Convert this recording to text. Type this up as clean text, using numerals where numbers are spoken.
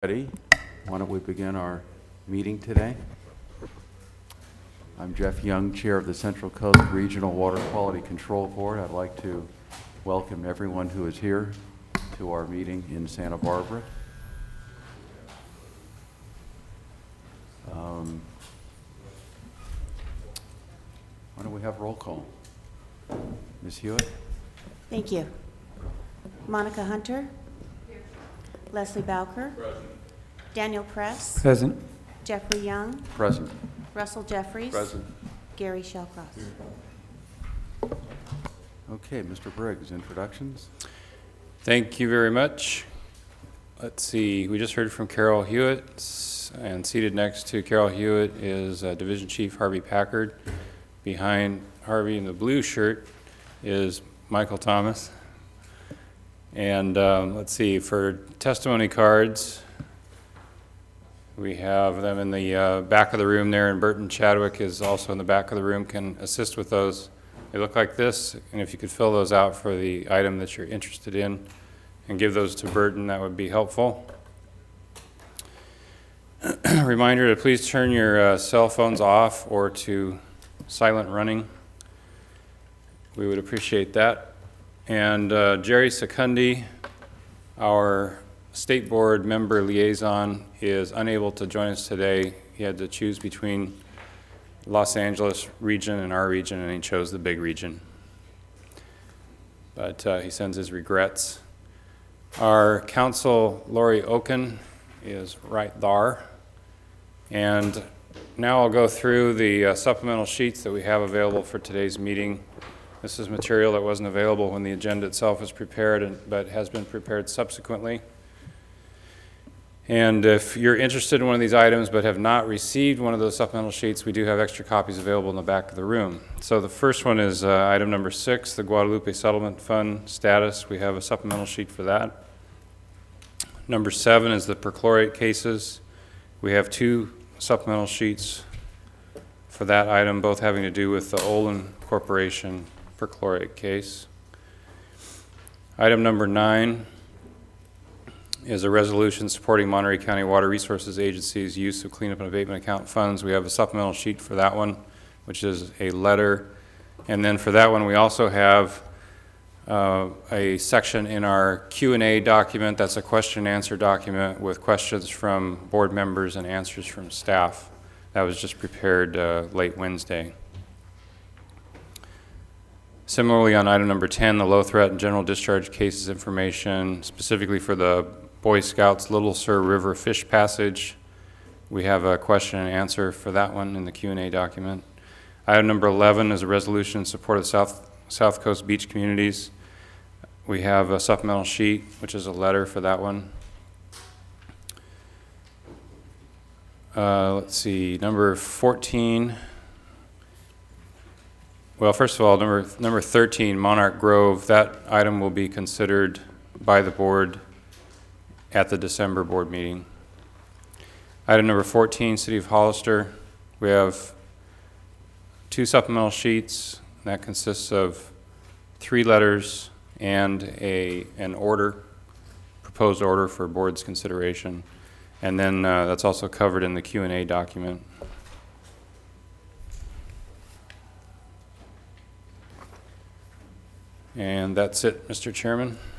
Ready? Why don't we begin our meeting today? I'm Jeff Young, Chair of the Central Coast Regional Water Quality Control Board. I'd like to welcome everyone who is here to our meeting in Santa Barbara. Why don't we have roll call? Ms. Hewitt? Thank you. Monica Hunter. Here. Leslie Bowker. Present. Daniel Press. Present. Jeffrey Young. Present. Russell Jeffries. Present. Gary Shellcross. Okay, Mr. Briggs, introductions? Thank you very much. Let's see, we just heard from Carol Hewitt, and seated next to Carol Hewitt is Division Chief Harvey Packard. Behind Harvey in the blue shirt is Michael Thomas. And let's see, for testimony cards, we have them in the back of the room there, and Burton Chadwick is also in the back of the room, can assist with those. They look like this, and if you could fill those out for the item that you're interested in and give those to Burton, that would be helpful. Reminder to please turn your cell phones off or to silent running. We would appreciate that. And Jerry Secundi, our State Board member liaison, is unable to join us today. He had to choose between Los Angeles region and our region, and he chose the big region. But he sends his regrets. Our counsel, Lori Oken, is right there. And now I'll go through the supplemental sheets that we have available for today's meeting. This is material that wasn't available when the agenda itself was prepared, but has been prepared subsequently. And if you're interested in one of these items but have not received one of those supplemental sheets, we do have extra copies available in the back of the room. So the first one is item number 6, the Guadalupe Settlement Fund status. We have a supplemental sheet for that. Number 7 is the perchlorate cases. We have 2 supplemental sheets for that item, both having to do with the Olin Corporation perchlorate case. Item number 9 is a resolution supporting Monterey County Water Resources Agency's use of cleanup and abatement account funds. We have a supplemental sheet for that one, which is a letter. And then for that one, we also have a section in our Q&A document. That's a question and answer document with questions from board members and answers from staff. That was just prepared late Wednesday. Similarly, on item number 10, the low threat and general discharge cases information, specifically for the Boy Scouts Little Sur River Fish Passage. We have a question and answer for that one in the Q&A document. Item number 11 is a resolution in support of South Coast beach communities. We have a supplemental sheet, which is a letter for that one. Let's see, number 14. Well, first of all, number 13, Monarch Grove. That item will be considered by the board at the December board meeting. Item number 14, City of Hollister. We have 2 supplemental sheets. That consists of 3 letters and an order, proposed order for board's consideration. And then that's also covered in the Q&A document. And that's it, Mr. Chairman.